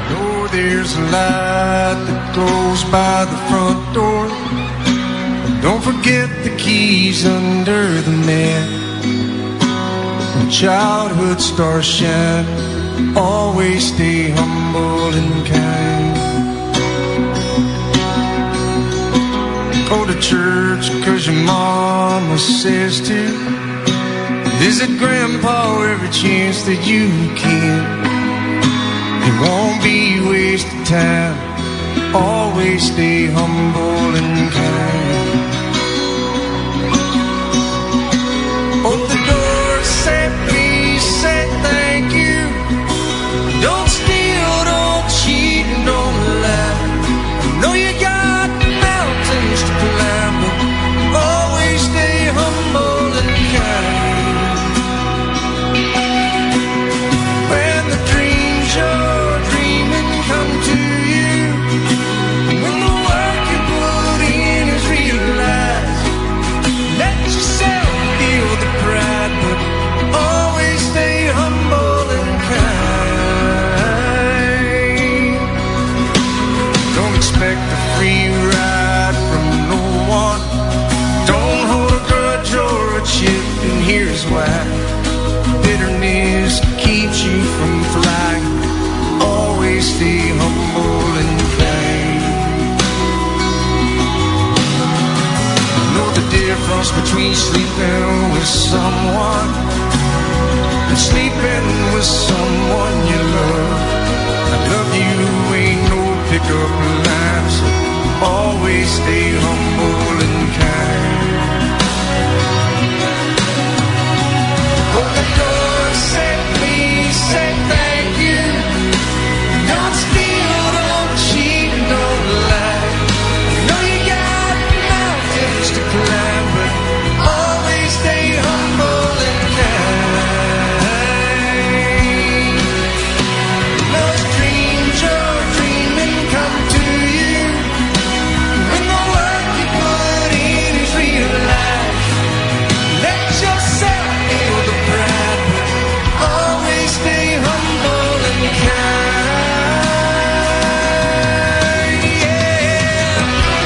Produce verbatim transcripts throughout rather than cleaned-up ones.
know there's a light that goes by the front door. Don't forget the keys under the mat. When childhood stars shine, always stay humble and kind. Go to church 'cause your mama says to. Visit grandpa every chance that you can. It won't be wasted time. Always stay humble and kind. Open the door, say please, say thank you. Don't steal, don't cheat, and don't lie. Know you got mountains to climb, but always stay humble and kind. When the dreams you're dreaming come to you, when the work you put in is realized, let yourself feel the pride, but always stay humble and kind. Don't expect a free ride from no one. Don't hold a grudge or a chip, and here's why. Bitterness keeps you from flying. Always stay humble and kind. Know the difference between sleeping with someone and sleeping with someone you love. I love you ain't no pickup line, so always stay humble and kind. Open the door, say please, say thank you. Don't steal, don't cheat, don't lie. Know you got mountains to climb, but always stay humble and kind. Those dreams you're dreaming come to you, when the work you put in is realized. Let yourself feel the pride, but always stay humble and kind. Yeah.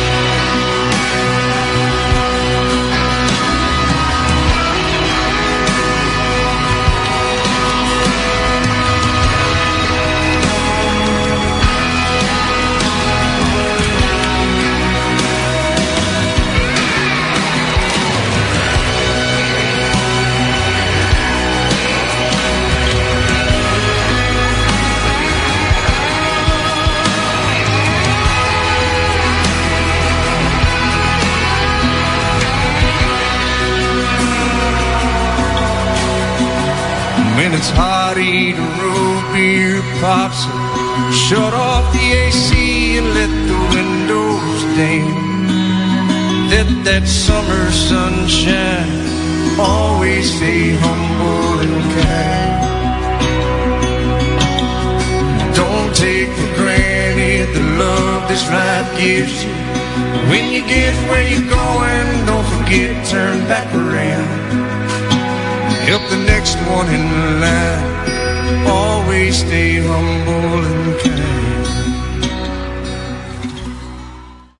When it's hot, eat a root beer pops. Shut off the A C and let the windows down. Let that summer sunshine. Always stay humble and kind. Don't take for granted the love this life gives you. When you get where you're going, don't forget, turn back around. Help the next one in line. Always stay humble and kind.